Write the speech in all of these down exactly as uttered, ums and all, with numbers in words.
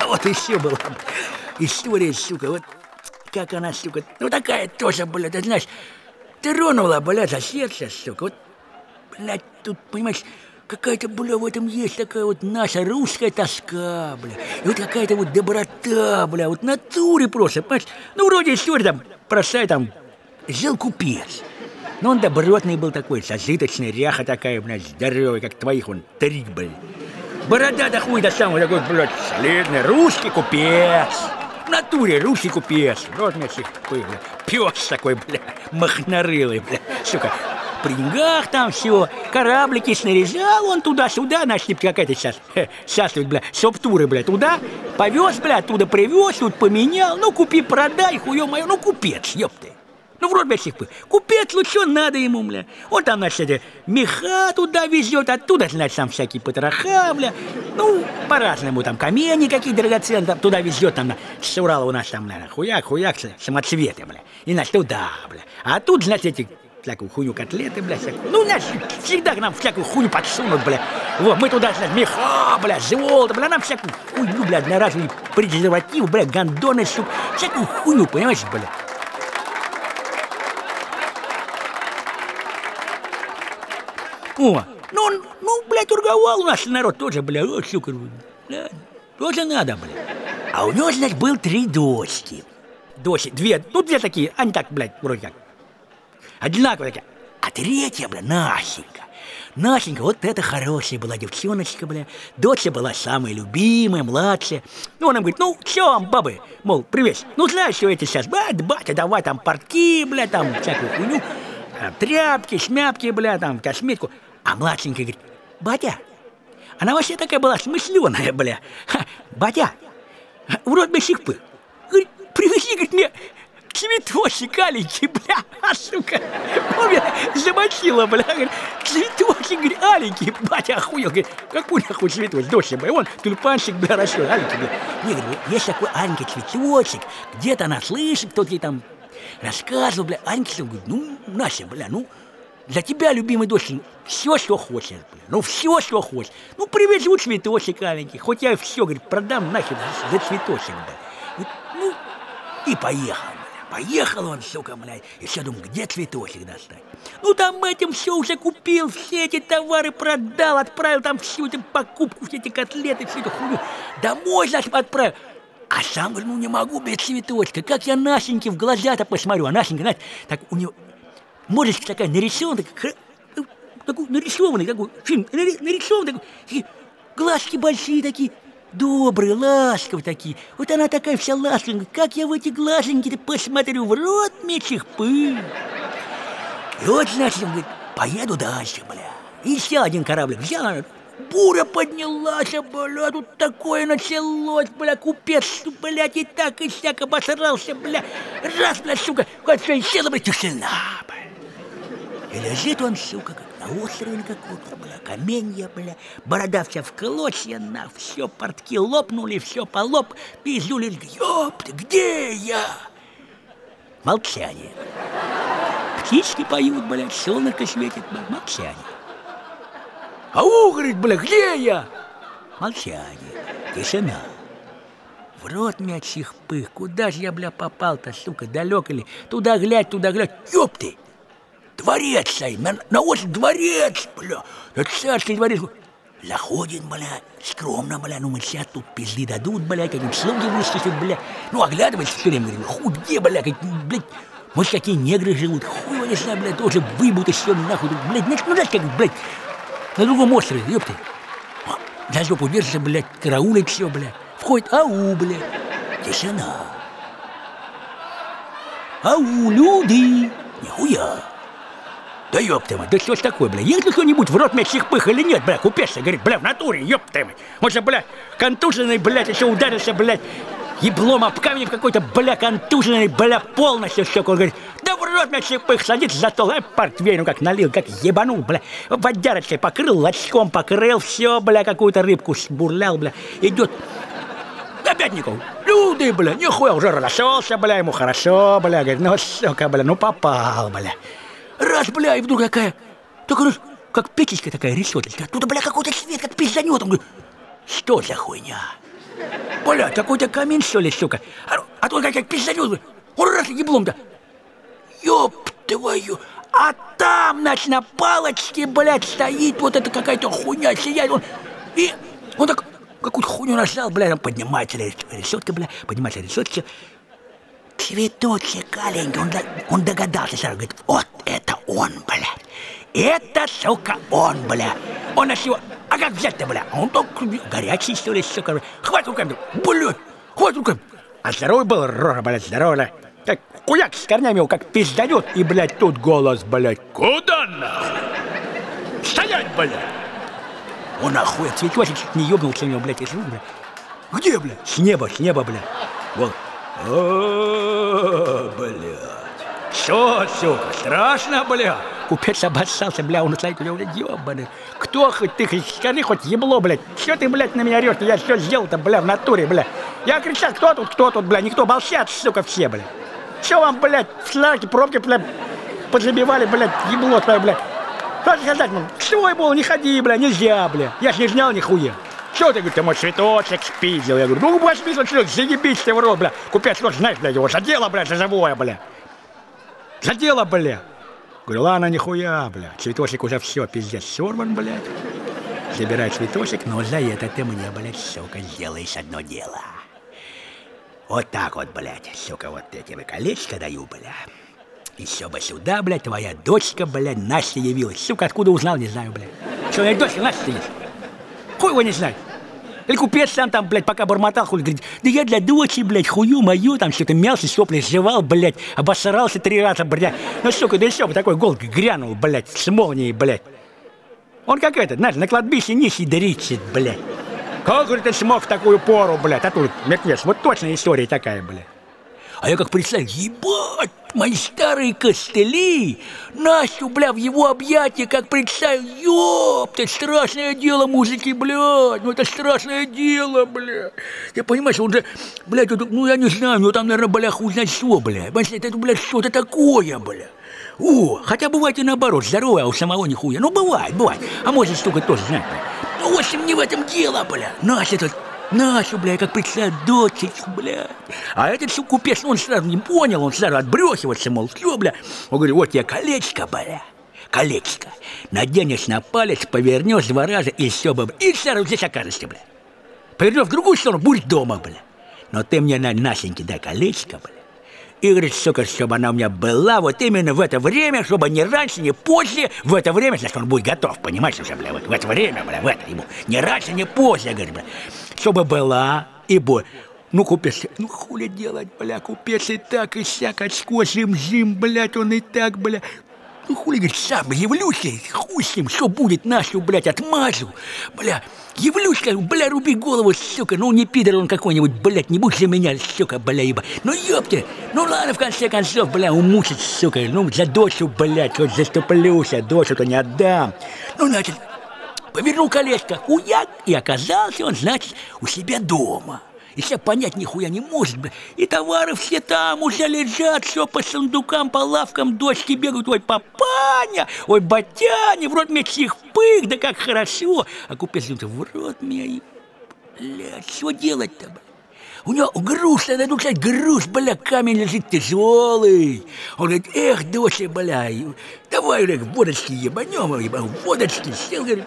вот еще была история, сука, вот как она, сука, ну такая тоже, блядь, ты знаешь, тронула, блядь, за сердце, сука, вот, блядь, тут, понимаешь, какая-то, бля, в этом есть такая вот наша русская тоска, бля, и вот какая-то вот доброта, бля, вот натуре просто, понимаешь, ну, вроде история там, простая там, жил купец, но он добротный был такой, созидочный, ряха такая, блядь, здоровый, как твоих, он, три, блядь. Борода да хуй до самого такой, блядь, солидный, русский купец. В натуре русский купец. Вот мне всех был, пес такой, бля, махнорылый, бля, сука. При деньгах там все, кораблики снаряжал он туда-сюда, значит, какая-то сейчас, сейчас вот, бля, соптуры, бля, туда повез, бля, оттуда привез, тут поменял, ну, купи, продай, хуё моё, ну, купец, ёпты. Ну, вроде, блядь, всех, купец, ну, что надо ему, бля? Он там, значит, эти меха туда везет, оттуда, значит, там всякие потроха, бля. Ну, по-разному, там, камни какие драгоценные, там, туда везет, там, с Урала у нас там, бля, хуяк-хуяк, самоцветы, бля. И, значит, туда, бля. А тут, значит, эти, всякую хуйню котлеты, бля, всякую. Ну, значит, всегда к нам всякую хуйню подсунут, бля. Вот, мы туда, значит, меха, бля, золото, бля, нам всякую хуйню, бля, одноразовый презерватив, бля, гондоны, сука, всякую хуйню, понимаешь, бля. О, ну, он, ну, блядь, торговал у нас народ тоже, бля, о, сука, бля, тоже надо, бля. А у него, значит, был три дочки. Дочки, две, ну, две такие, они так, блядь, вроде как, одинаковые такие. А третья, бля, Насенька. Насенька, вот это хорошая была девчоночка, бля. Дочь была самая любимая, младшая. Ну, она говорит, ну, что вам, бабы, мол, привет. Ну, знаешь, что эти сейчас, батя, батя, давай там портки, бля, там всякую хуйню. Тряпки, шмяпки, бля, там, косметику. А младшенькая говорит, батя, она вообще такая была смысленая, бля. Ха, батя, урод бы сих пыл. Говорит, привези, говорит, мне цветочек аленький, бля, а, сука, помню, замочила, бля, говорит, цветочек, говорит, аленький, батя охуел, говорит, какой нахуй цветочек, дочь, бля, вон, тюльпанчик, бля, растет, аленький, бля. Не, говорит, есть такой аленький цветочек, где-то она слышит, кто-то ей там рассказывал, бля, Анька, говорит, ну, Настя, бля, ну, для тебя, любимый дочь, все, что хочешь, бля, ну, все, что хочешь. Ну, привезу цветочек аленький, хоть я все, говорит, продам нахер за цветочек, бля. Ну, и поехал, бля, поехал он, сука, бля, и все, думаю, где цветочек достать? Ну, там этим все уже купил, все эти товары продал, отправил там всю эту покупку, все эти котлеты, всю эту хуйню, домой, значит, отправил. А сам, говорю, ну не могу без цветочка. Как я Насеньке в глаза-то посмотрю. А Насенька, знаете, так у нее мордочка такая нарисованная, такой, такой нарисованный, такой, фильм, нарисованный, такой, глазки большие такие, добрые, ласковые такие. Вот она такая вся ласковая. Как я в эти глазеньки-то посмотрю, в рот мечих пыль. И вот, значит, он говорит, поеду дальше, бля. И еще один кораблик взял, она, буря поднялась, бля, тут такое началось, бля, купец, блядь, и так, и сяк обосрался, бля. Раз, бля, сука, хоть что и села, бля, тишина, бля. И лежит он, сука, как на острове какой-то, бля, каменья, бля, борода вся в клочья, на, все, портки лопнули, все полоп, пиздюли, ёпты, где я? Молчание. Птички поют, блядь, солнышко светит, блядь, молчание. Ау, говорит, бля, где я? Молчание, тишина. В рот мячих пых, куда же я, бля, попал-то, сука, далеко ли? Туда глядь, туда глядь, ёб ты! Дворец стоит, на, на остров дворец, бля, это царский дворец. Заходит, бля, скромно, бля, ну мы сейчас тут пизды дадут, бля, какие-нибудь слуги выскочат, бля. Ну, оглядывается все время, говорит, хуй, где, бля, как, блядь, может, какие негры живут, хуй его не знаю, бля, тоже выбудут все, нахуй, блядь, ну, знаешь, как, блядь, на другом острове, ёпты. За жопу держится, блядь, караулит все, блядь. Входит, ау, блядь. Тишина. Ау, люди. Нихуя. Да ёпты мать, да что ж такое, бля? Есть ли кто-нибудь в рот мячих пых или нет, бля? Купец, говорит, бля, в натуре, ёпты мать. Может, бля, контуженный, блядь, еще ударился, блядь, еблом об камень в какой-то, бля, контуженный, бля, полностью, сука. Он говорит, да в рот мячих пых, садится за стол, а портвейн, ну как налил, как ебанул, бля. Водярочкой покрыл, лачком покрыл, все, бля, какую-то рыбку сбурлял, бля. Идет. Опять никого. Люди, бля, нихуя, уже разошелся, бля, ему хорошо, бля. Говорит, ну, сука, бля, ну попал, бля. Раз, бля, и вдруг какая, только раз, как печечка такая решеточка. Оттуда, бля, какой-то свет, как пизданет. Он говорит, что за хуйня? Бля, какой-то камин, что ли, сука. А, а то как пизданет, он раз еблом-то. Ёб твою. А там, значит, на палочке, блядь, стоит вот эта какая-то хуйня, сияет он. И он так какую-то хуйню нажал, блядь, он поднимается решетка, блядь, поднимается решетка. Цветочек аленький, он, он догадался сразу, говорит, вот это он, блядь. Это, сука, он, бля. Он на его... А как взять-то, бля? Он так горячий, что ли, сука. Хватит руками, блядь, хватит руками. А здоровый был, рожа, блядь, здоровый. Как куяк с корнями его, как пизданет. И, блядь, тут голос, блядь. Куда нахуй? Стоять, блядь. Он нахуй, цветочек чуть не ёбнулся у него, блядь, из рук, блядь. Где, блядь? С неба, с неба, блядь. Вот. О, блядь. Что, сука, страшно, блядь? Купец обоссался, бля, он стоит, блядь, ёбаный. Кто хоть ты, хоть скажи, хоть ебло, блядь. Что ты, блядь, на меня орёшь? Я что сделал-то, бля, в натуре, бля? Я кричал, кто тут, кто тут, бля, никто, молчат, сука, все, бля. Что вам, блядь, флажки, пробки, бля, позабивали, блядь, ебло твое, бля. Что сказать, мам? Что было, не ходи, бля, нельзя, бля. Я ж не знал нихуя. Что ты, говорит, ты мой цветочек спиздил? Я говорю, ну, ваш спиздил, что, заебись ты в рот, бля. Купец, вот, знаешь, бля, его задело, бля, за живое, бля. Задело, бля. Говорю, ладно, нихуя, бля. Цветочек уже все, пиздец, сорван, блядь. Забирай цветочек, но за это ты мне, блядь, сука, сделаешь одно дело. Вот так вот, блядь, сука, вот я тебе колечко даю, бля. Еще бы сюда, блядь, твоя дочка, блядь, Настя явилась. Сука, откуда узнал, не знаю, блядь. Что, у меня дочка Настя есть? Хуй его не знает. Или купец сам там, блядь, пока бормотал, хуй, говорит, да я для дочери, блядь, хую мою, там что-то мялся, сопли сживал, блядь, обосрался три раза, блядь. Ну, сука, да еще бы такой гол грянул, блядь, с молнией, блядь. Он как этот, знаешь, на кладбище нищий дричит, блядь. Как, говорит, ты смог в такую пору, блядь, а тут мертвец, вот точно история такая, блядь. А я как представил, ебать, мои старые костыли, Настю, бля, в его объятия, как представил, ёпта, страшное дело, мужики, блядь, ну это страшное дело, бля. Ты понимаешь, он же, блядь, это, ну я не знаю, ну там, наверное, бля, хуй знает что, бля. Понимаешь, это, блядь, что-то такое, бля. О, хотя бывает и наоборот, здоровое, а у самого нихуя. Ну, бывает, бывает. А может, штука тоже знает, бля. Ну, в общем, не в этом дело, бля. Настя тут... Нашу, бля, как представь, дочечку, бля. А этот сука купец, он сразу не понял, он сразу отбрехивается, мол, что, бля. Он говорит, вот тебе колечко, бля, колечко. Наденешь на палец, повернешь два раза, и все, бля. И сразу здесь окажешься, бля. Повернешь в другую сторону, будь дома, бля. Но ты мне, на Насеньке, дай колечко, бля. И говорит, сука, чтобы она у меня была вот именно в это время, чтобы не раньше, не позже, в это время, значит, он будет готов, понимаешь, уже, бля, вот в это время, бля, в это ему, не раньше, не позже, говорит, бля, чтобы была и будет. Ну, купец, ну, хули делать, бля, купец и так, и сяк, очко, жим-жим, блядь, он и так, бля. Ну, хули, говорит, сам явлюсь, хуй с ним, что будет, нашу, блядь, отмажу, бля. Явлюсь, как, бля, руби голову, сука, ну не пидор он какой-нибудь, блядь, не будь за меня, сука, бля, еба. Ну ёпте, ну ладно, в конце концов, бля, умучить, сука, ну за дочь, блядь, вот заступлюсь, а дочь-то не отдам. Ну, значит, повернул колечко, хуяк, и оказался он, значит, у себя дома. И себя понять нихуя не может, бля. И товары все там уже лежат, все по сундукам, по лавкам, дочки бегают, ой, папаня, ой, батяня, в рот мне чих-пых, да как хорошо. А купец думает, в рот мне, блядь, что делать-то, бля? У него груз, надо начать груз, бля, камень лежит тяжелый. Он говорит, эх, доча, бля, давай, говорит, водочки ебанем, ебанем, водочки, сел, говорит.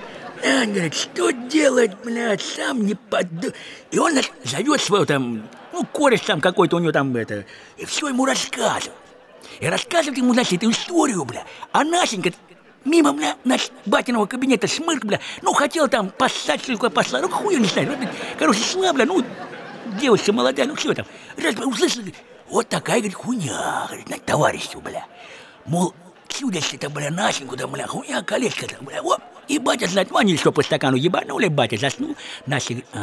А, говорит, что делать, блядь, сам не подду... И он зовет своего там, ну, кореш там какой-то у него там, это, и все ему рассказывает. И рассказывает ему, значит, эту историю, бля. А Насенька мимо, бля, значит, батиного кабинета смырк, бля, ну, хотел там поссать, только послать, ну, хуй, не знаю, ну, короче, шла, бля, ну, девушка молодая, ну, что там, раз, услышал, вот такая, говорит, хуйня, говорит, на товарищу, бля, мол, чудо-то, бля, Насеньку, да, бля, хуйня, колечко-то, бля, вот. И батя, знать, они еще по стакану ебанули, батя заснул. Настя говорит,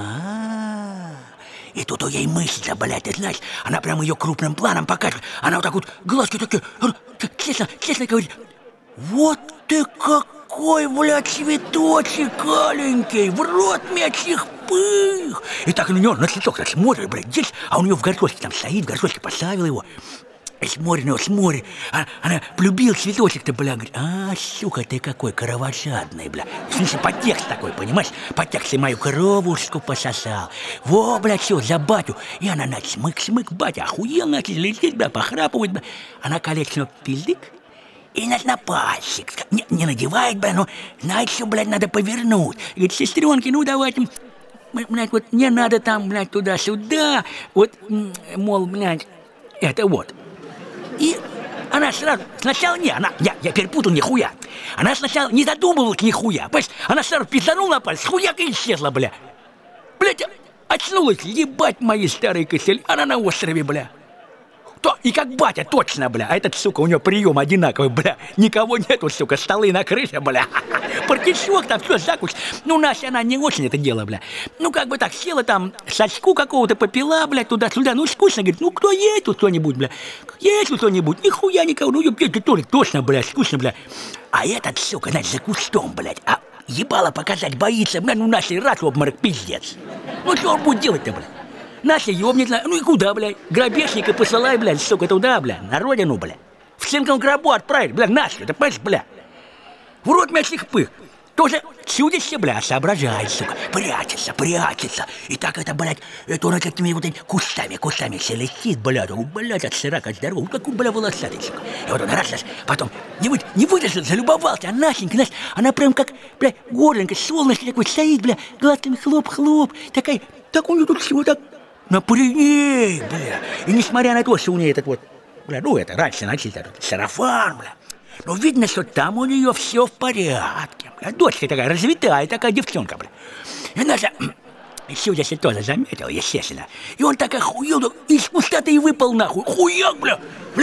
а И тут у ей мысль, блядь, ты знаешь, она прямо ее крупным планом показывает. Она вот так вот, глазки такие, честно, честно говорит, вот ты какой, блядь, цветочек аленький, в рот мячих пых. И так на него на цветок так смотрит, блядь, здесь, а у нее в горшочке там стоит, в горшочке поставил его. Смотри, ну, смотри, а, она полюбила цветочек-то, бля, говорит, а, сука, ты какой кровожадный, бля. В смысле, подтекст такой, понимаешь? Подтекст, и мою коровушку пососал. Во, бля, все, за батю. И она, значит, смык-смык, батя охуел, значит, летит, бля, похрапывает, бля. Она колечко пиздик, и, значит, на пальчик. Не, не надевает, бля, ну, знаете, что, блядь, надо повернуть. Говорит, сестренки, ну, давайте, блядь, вот не надо там, блядь, туда-сюда. Вот, мол, блядь, это вот. И она сразу, сначала не, она, я, я перепутал нихуя. Она сначала не задумывалась нихуя, понимаешь? Она сразу пизданула на палец, хуяк и исчезла, бля. Блядь, очнулась, ебать мои старые косели, она на острове, бля. То, и как батя, точно, бля. А этот, сука, у него прием одинаковый, бля. Никого нету, сука, столы на крыше, бля. Партишок там, все, закусь. Ну, Настя, она не очень это дело, бля. Ну, как бы так, села там, сачку какого-то попила, бля, туда-сюда. Ну, скучно, говорит, ну, кто есть тут кто-нибудь, бля? Есть тут кто-нибудь? Нихуя никого. Ну, ебать, тоже, точно, бля, скучно, бля. А этот, сука, значит, за кустом, блядь. А ебало показать боится, бля, ну, Настя, раз в обморок, пиздец. Ну, что он будет делать-то, бля? Настя ёбнет, ну и куда, блядь? Грабежника посылай, блядь, сука, туда, блядь, на родину, блядь. В цинковом гробу отправить, блядь, Настю, ты понимаешь, блядь? В рот мясных пых. Тоже чудище, блядь, соображает, сука. Прячется, прячется. И так это, блядь, это он этими вот этими кустами, кустами все летит, блядь. Блядь, от сырака, от здорового. Вот такой, блядь, волосатый, сука. И вот он раз, раз, потом не, вы, не выдержал, залюбовался. А Настенька, Настя, она прям как, блядь, горлинка, солнышко такой стоит, блядь, глазками хлоп-хлоп. Такая, так у нее тут всего так... На пареней, бля. И несмотря на то, что у нее этот вот, бля, ну это раньше начали этот сарафан, бля. Но видно, что там у нее все в порядке, бля. Дочка такая развитая, такая девчонка, бля. И наша, судя си тоже заметил, естественно. И он так охуел, из куста-то и выпал нахуй. Хуяк, бля. Бля.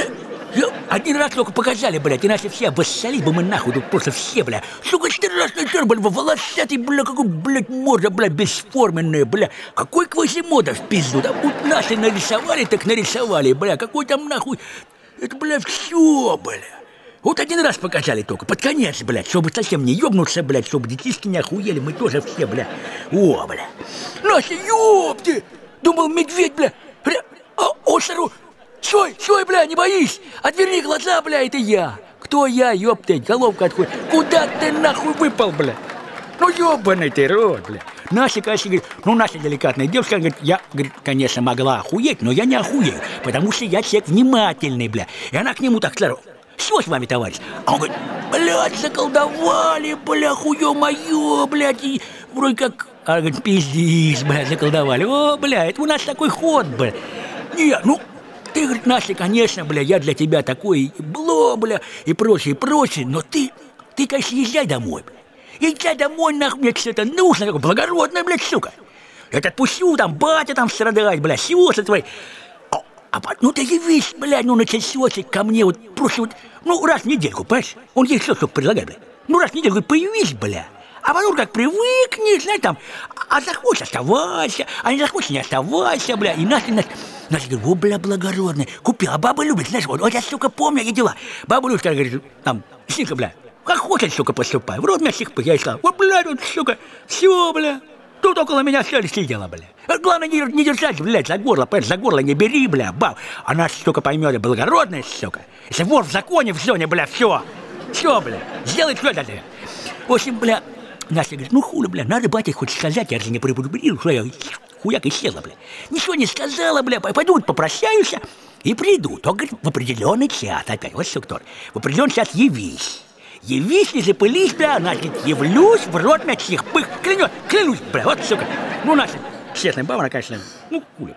Один раз только показали, блядь, иначе все обоссались бы мы нахуй, тут просто все, бля. Сука, четыре раза на черт, бля, волосатый, бля, какой, блядь, морда, бля, бесформенная, бля. Какой Квазимода в пизду, да вот нас и нарисовали, так нарисовали, бля, какой там нахуй, это, бля, все, бля. Вот один раз показали только, под конец, блядь, чтобы совсем не ёбнуться, блядь, чтобы детишки не охуели, мы тоже все, бля. О, бля. Настя, ёпти! Думал, медведь, бля, бля, а, остров. Стой, стой, бля, не боись! Отверни глаза, бля, это я! Кто я, ёптать, головка отходит? Куда ты нахуй выпал, бля? Ну, ёбаный ты рот, бля! Настя, конечно, говорит, ну, Настя деликатная девушка, говорит, я, говорит, конечно, могла охуеть, но я не охуею, потому что я человек внимательный, бля. И она к нему так сразу, что с вами, товарищ? А он говорит, блядь, заколдовали, бля, хуё моё, блядь, и вроде как, а говорит, пиздись, блядь, заколдовали. О, бля, это у нас такой ход, бля. Не, ну... Ты, говорит, Настя, конечно, бля, я для тебя такой, бло, бля, и прочее, и прочее, но ты, ты, конечно, езжай домой, бля. Езжай домой, нахуй, мне что-то нужно, как благородная, блядь, сука. Я тебя отпущу, там, батя там страдает, бля, сиосы твои. А, а, ну ты явись, блядь, ну на часочек ко мне, вот, просто вот, ну, раз в недельку, понимаешь? Он ей что, что предлагает, бля. Ну, раз в недельку появись, бля. А потом как привыкнешь, знаешь, там, а захочешь, оставайся, а не захочешь, не оставайся, бля. И Настя, Настя, Настя говорит, о, бля, благородная, купила, а баба любит, знаешь, вот, вот я, сука, помню, я дела. Баба любит, когда говорит, там, сика, бля, как хочешь, сука, поступай, в рот мясных пых, я и сказал, о, бля, тут, сука, все, бля, тут около меня все сидела, бля. Главное, не, не держать, блядь, за горло, понимаешь, за горло не бери, бля, баб. Она, сука, поймет, благородная, сука. Если вор в законе, в зоне, бля, все, все, бля, сделай что-то. В общем, бля, Настя говорит, ну хули, бля, надо батя хоть сказать, я же не предупредил, что я хуяк исчезла, бля. Ничего не сказала, бля, пойду вот попрощаюсь и приду. Только, говорит, в определенный час опять, вот что кто. В определенный час явись. Явись, не запылись, бля, она говорит, явлюсь в рот мясных пых, клянет, клянусь, бля, вот, сука. Ну, Настя, честная баба, она, конечно, ну, хули,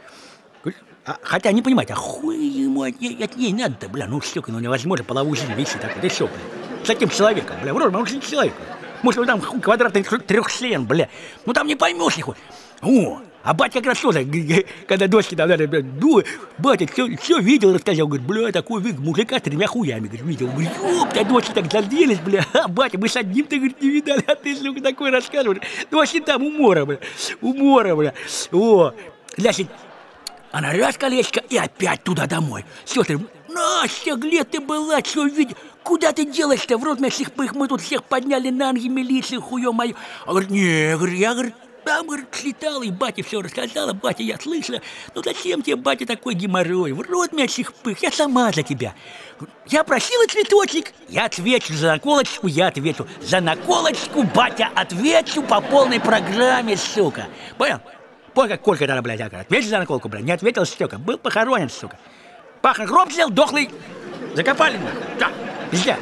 бля. А, хотя не понимаете, а хуй ему от ней, от ней надо-то, бля, ну, сука, ну, невозможно половую жизнь вести так, да что, бля. С таким человеком, бля, вроде, он же не человек, бля. Может, он там квадратный трехчлен, бля. Ну там не поймешь нихуя. О, а батя как раз тоже, когда дочки там, бля, ну, батя все, все видел, рассказал, говорит, бля, такой вид мужика с тремя хуями, говорит, видел. Говорит, ёпта, дочки так зарделись, бля, а батя, мы с одним-то, говорит, не видали, а ты, сука, такой рассказываешь. Ну, вообще там умора, бля, умора, бля. О, значит, она раз колечко и опять туда домой. Сестры, Настя, где ты была, что видел? Куда ты делаешь-то? В рот мясных пых, мы тут всех подняли на ноги, милицию, хуё мою. А говорит, не, говорит, я, говорит, там, говорит, слетала, и батя все рассказала. Батя, я слышала, ну зачем тебе, батя, такой геморрой? В рот мячих пых, я сама за тебя. Я просила цветочек, я отвечу за наколочку, я отвечу за наколочку, батя, отвечу по полной программе, сука. Понял? Понял, как Колька тогда, блядь, ответил за наколку, блядь, не ответил, сука. Был похоронен, сука. Пахан гроб взял, дохлый, закопали, нахуй. Да, везде.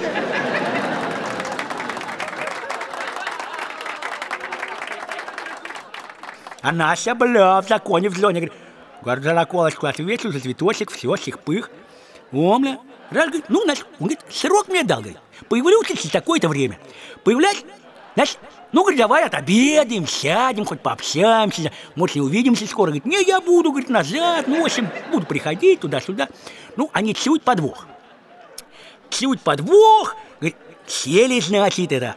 А Настя, бля, в законе, в зоне, говорит, говорит, за наколочку ответил, за цветочек, все, всех пых. О, бля. Раз, говорит, ну, значит, он говорит, срок мне дал, говорит, появлюсь через такое-то время. Появляюсь, значит, ну, говорит, давай отобедаем, сядем, хоть пообщаемся, может, не увидимся скоро. Говорит, не, я буду, говорит, назад, ну, в общем, буду приходить туда-сюда. Ну, они чуют подвох. Чуют подвох, говорит, сели, значит, это,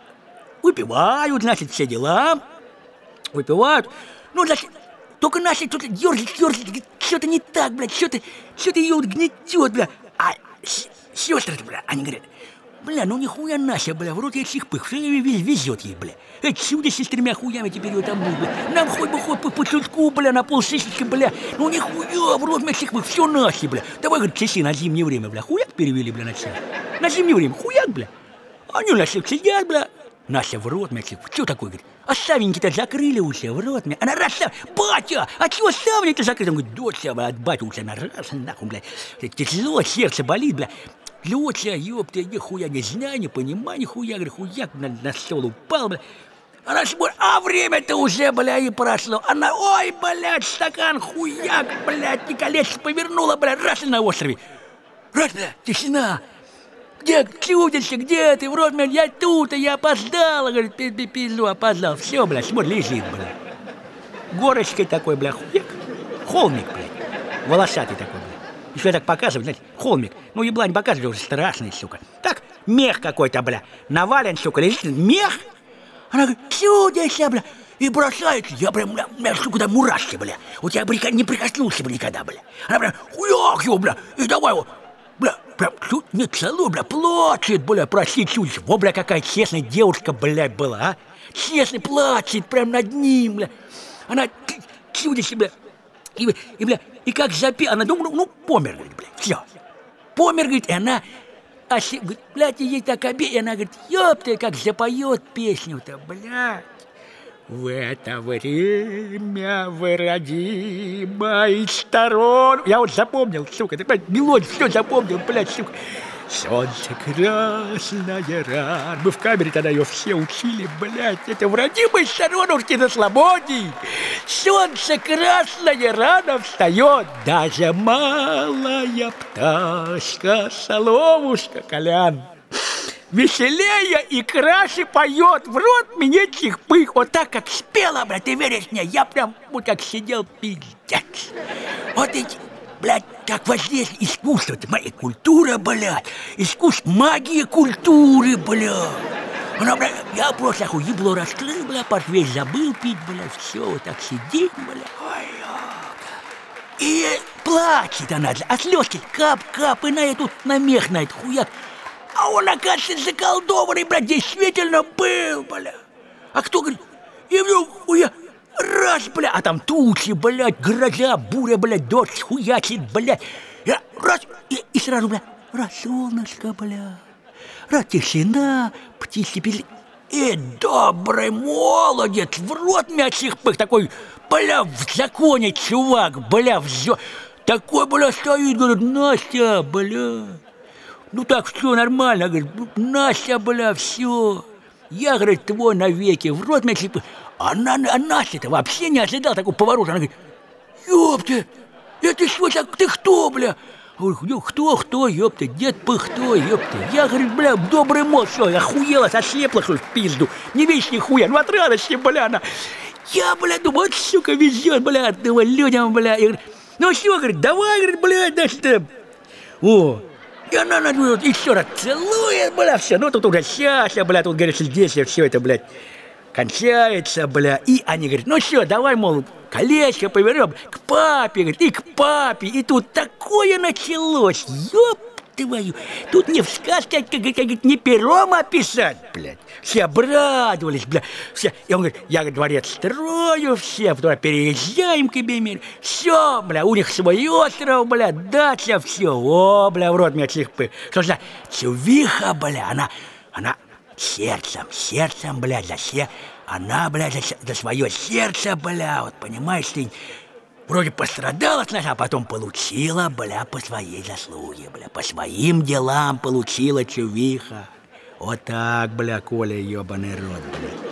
выпивают, значит, все дела. Выпивают. Ну, значит, только Настя тут дёрзит, дёрзит, что-то не так, блядь, что-то, что-то ее вот гнетет, бля. А сестры-то, бля, они говорят, бля, ну нихуя Настя, бля, в рот ей чихпых, все везет ей, бля. Отсюда с тремя хуями теперь ее там будет, бля. Нам хоть бы хоть по, по чутку, бля, на полшишечки, бля. Ну нихуя, в рот мне чихпых, все Настя, бля. Давай, говорит, часы на зимнее время, бля, хуяк перевели, бля, на час. На зимнее время, хуяк, бля. Они на всех сидят, бля. Настя в рот, мячик, что такое, говорит? А ставеньки-то закрыли у себя в рот, мя. Она раз, батя, а чего ставни-то закрыли? Он говорит, доча, от батя у тебя на раз, нахуй, бля. Тяжело, сердце болит, бля. Доча, ёпта, нихуя не знаю, не понимаю, нихуя, говорит, хуяк на, на стол упал, бля. Она смотрит, а время-то уже, бля, и прошло. Она, ой, блядь, стакан, хуяк, блядь, не колечко повернула, бля, раз и на острове. Раз, бля, тишина. Где чудище, где ты? В рот, блядь, я тут, а я опоздала, говорит, пизду, опоздал. Все, блядь, смотри, лежит, блядь. Горочкой такой, блядь, хуяк. Холмик, блядь. Волосатый такой, блядь. Еще я так показываю, знаете, холмик. Ну, еблань показывает, уже страшный, сука. Так, мех какой-то, бля. Навален, сука, лежит, мех. Она говорит, чудище, бля. И бросается, я прям, бля, у меня, сука, там мурашки, бля. Вот я бы не прикоснулся бы никогда, бля. Она прям, хуяк его, бля, и давай его. Бля, прям чуть не целую, бля, плачет, бля, прости, чуть. Во, бля, какая честная девушка, бля, была, а? Честный плачет, прям над ним, бля. Она чудище, бля. И, и, бля, и как запела, она думала, ну, помер, говорит, бля, все. Помер, говорит, и она, а, говорит, блядь, ей так обидно, и она говорит, ёпта, как запоет песню-то, блядь. В это время вы родимой сторон. Я вот запомнил, сука, ты понимаешь, мелодию все запомнил, блядь, сука. Солнце красное рано. Мы в камере тогда ее все учили, блядь. Это в родимой сторонушке на свободе. Солнце красное рано встает. Даже малая пташка, соловушка, Колян. Веселее и краше поет, в рот мне чихпых. Вот так, как спела, блядь, ты веришь мне? Я прям вот как сидел, пиздец. Вот эти, блядь, как воздействие искусства, это моя культура, блядь. Искусство, магия культуры, блядь. Она, блядь, я просто охуй, ебло раскрыл, блядь, портвейн забыл пить, блядь, все, вот так сидит, блядь. Ой, и плачет она, а слезки кап-кап, и на эту, на мех, на этот хуяк. А он, оказывается, заколдованный, блядь, действительно был, бля. А кто, говорит, и вдруг, хуя, раз, бля, а там тучи, блядь, гроза, буря, блядь, дождь, хуячит, блядь. Я, раз, и, и сразу, бля, раз солнышко, бля, раз тишина, птички пели. И добрый молодец, в рот мячих пых, такой, бля, в законе, чувак, бля, в зё... Такой, бля, стоит, говорит, Настя, бля. Ну так, все нормально, говорит, Настя, бля, все. Я, говорит, твой навеки, в рот мячих пых. А, на, а Настя-то вообще не ожидал такого поворота. Она говорит, ёпта, это что так, ты кто, бля? Говорю, кто, кто, ёпта, дед Пыхто, ёпта. Я, говорит, бля, добрый мол, что, охуела, ослепла, что ли, в пизду. Не видишь нихуя, ну от радости, бля, она. Я, бля, думаю, вот, сука, везет, бля, думаю, людям, бля. Я говорю, ну что, говорит, давай, говорит, бля, значит, о. И она, она, еще раз целует, бля, все. Ну, тут уже сейчас, бля, тут, говорит, здесь все это, блядь, кончается, бля. И они говорят, ну что, давай, мол, колечко повернем к папе, говорит, и к папе. И тут такое началось, ёп твою, тут не в сказке, как, как, как, не пером описать, блядь. Все обрадовались, блядь, все. И он говорит, я дворец строю, все, потом переезжаем к Эбемелю. Все, бля, у них свой остров, бля, дача, все. О, бля, в рот мне чихпы. Что за чувиха, бля, она, она сердцем, сердцем, бля, за все. Она, бля, за, за свое сердце, бля, вот понимаешь ты, вроде пострадала сначала, а потом получила, бля, по своей заслуге, бля, по своим делам получила чувиха. Вот так, бля, Коля, ебаный рот, бля.